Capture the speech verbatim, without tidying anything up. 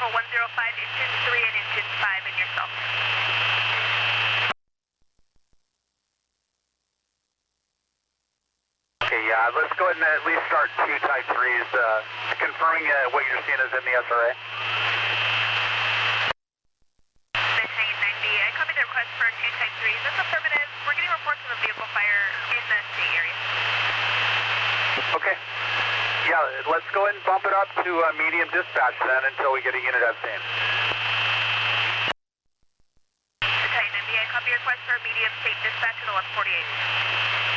Control one zero five, engine three and engine five and yourself. Okay, yeah, let's go ahead and at least start two Type threes, uh, confirming uh, what you're seeing is in the S R A. Mission nine B, I copy the request for two Type threes. That's affirmative. We're getting reports of a vehicle fire in the state area. Okay. Yeah, let's go ahead and bump it up to uh, medium dispatch then until we get a unit at scene. Battalion nine B, I copy your request for medium state dispatch at eleven forty-eight.